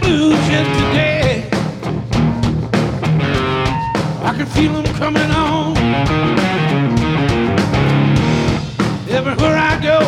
blues yesterday. I can feel them coming on. Everywhere I go,